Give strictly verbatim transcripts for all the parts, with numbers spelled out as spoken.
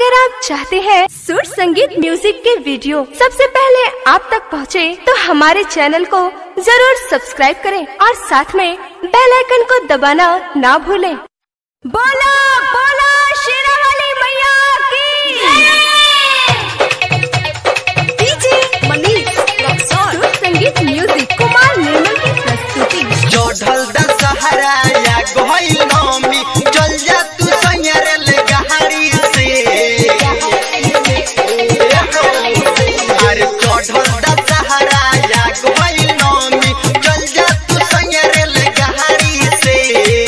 अगर आप चाहते हैं सुर संगीत म्यूजिक के वीडियो सबसे पहले आप तक पहुंचे, तो हमारे चैनल को जरूर सब्सक्राइब करें और साथ में बेल आइकन को दबाना ना भूलें। बोला बोला शेरावाली मैया की। डीजे मनीष सुर संगीत म्यूजिक कुमार निर्मल की प्रस्तुति। चढ़ल दशहरा या गइल नौमी, चल जा तू सैयरे ले गहारी से। अरे चढ़ल दशहरा या गइल नौमी, चल जा तू सैयरे ले गहारी से।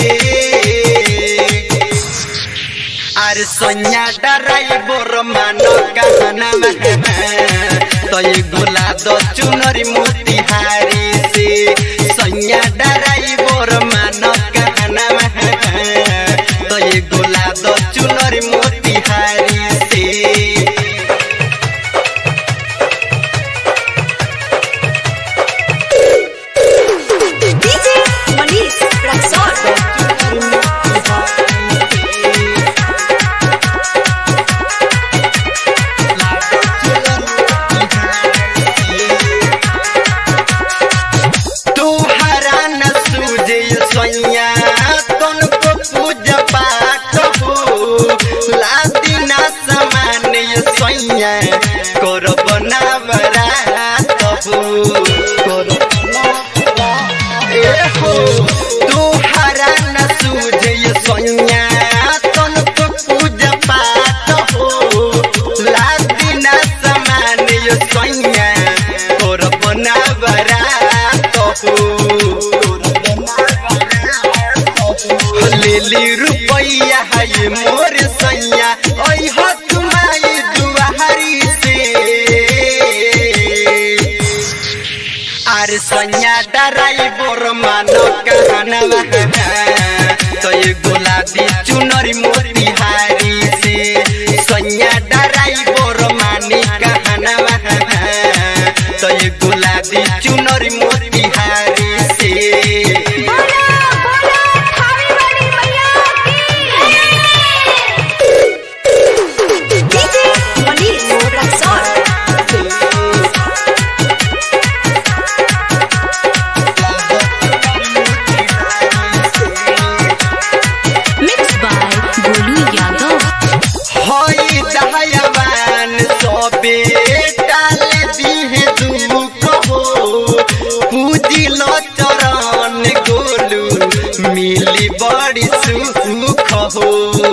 अरे सैया ड्राइवर मानो कहना में तो ये गुला दो चुनरी मोतिहारी से। सैया ड्राइवर मानो कहना में तो ये गुला दो चुनरी मोतिहारी से। डीजे मनीष सैया कौन को पूजा पाठ हो, लादिना समान सैया करब ना बरात हो। ए हो तुहरा न सूझे सैया कौन को पूजा पाठ हो, लादिना समान सैया करब ना बरात हो। लेली रुपैया है मोर सैया ओइ हो तुम्हारी दुआरी से। अरे सैया ड्राइवर मानो कहना तो ये गुलाबी चुनरी मोतिहारी से। सैया ड्राइवर मानी कहना तो ये गुलाबी चुनरी मोतिहारी से। मिली बड़ी सुख हो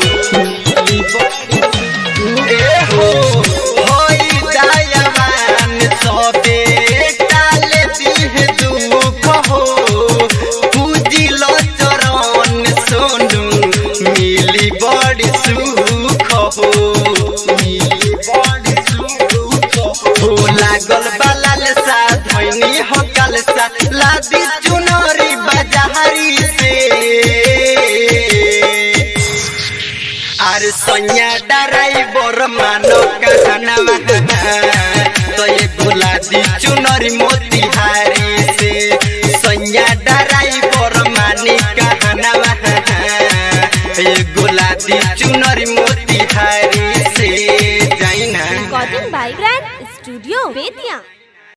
ए हो होई दयावान सबे टाले दिहे दुख हो। पूजिलो चरण सोनू मिली बड़ी सुख हो। मिली बड़ी सुख हो लागल बालाल सा धैनी हो कल सा लादी चुनरी बाजारी से। अरे सैया ड्राइवर मानो कहना तो ये गुलाबी चुनरी मोतिहारी से। सैया ड्राइवर मानी कहना ये गुलाबी चुनरी मोतिहारी से। जाइना recording by grand studio Bettiah.